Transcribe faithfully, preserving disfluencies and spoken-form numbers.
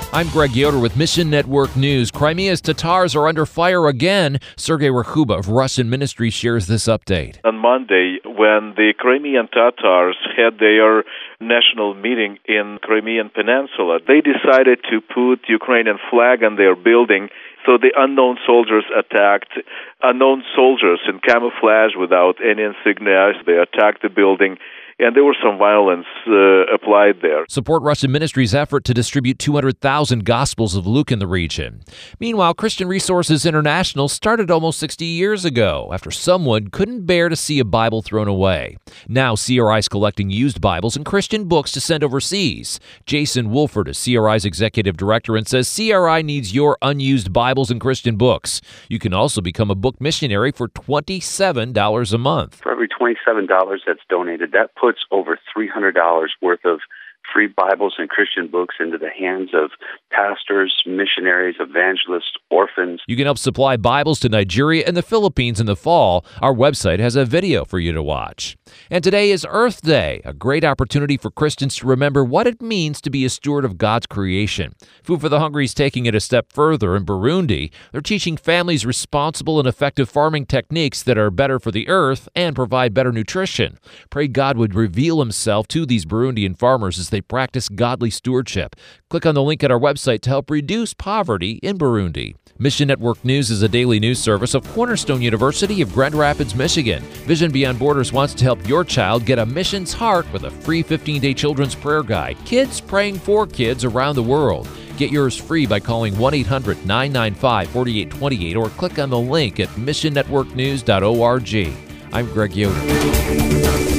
I'm Greg Yoder with Mission Network News. Crimea's Tatars are under fire again. Sergei Rakhuba of Russian Ministry shares this update. On Monday, when the Crimean Tatars had their national meeting in Crimean Peninsula, they decided to put Ukrainian flag on their building. So the unknown soldiers attacked unknown soldiers in camouflage without any insignia. They attacked the building, and there was some violence uh, applied there. Support Russian Ministry's effort to distribute two hundred thousand Gospels of Luke in the region. Meanwhile, Christian Resources International started almost sixty years ago after someone couldn't bear to see a Bible thrown away. Now C R I is collecting used Bibles and Christian books to send overseas. Jason Wolford is C R I's executive director and says C R I needs your unused Bibles and Christian books. You can also become a book missionary for twenty-seven dollars a month. For every twenty-seven dollars that's donated, that puts over three hundred dollars worth of free Bibles and Christian books into the hands of pastors, missionaries, evangelists, orphans. You can help supply Bibles to Nigeria and the Philippines in the fall. Our website has a video for you to watch. And today is Earth Day, a great opportunity for Christians to remember what it means to be a steward of God's creation. Food for the Hungry is taking it a step further in Burundi. They're teaching families responsible and effective farming techniques that are better for the earth and provide better nutrition. Pray God would reveal himself to these Burundian farmers as they practice godly stewardship. Click on the link at our website to help reduce poverty in Burundi. Mission Network News is a daily news service of Cornerstone University of Grand Rapids, Michigan. Vision Beyond Borders wants to help your child get a mission's heart with a free fifteen-day children's prayer guide. Kids praying for kids around the world. Get yours free by calling one eight hundred nine nine five four eight two eight or click on the link at mission network news dot org. I'm Greg Yoder.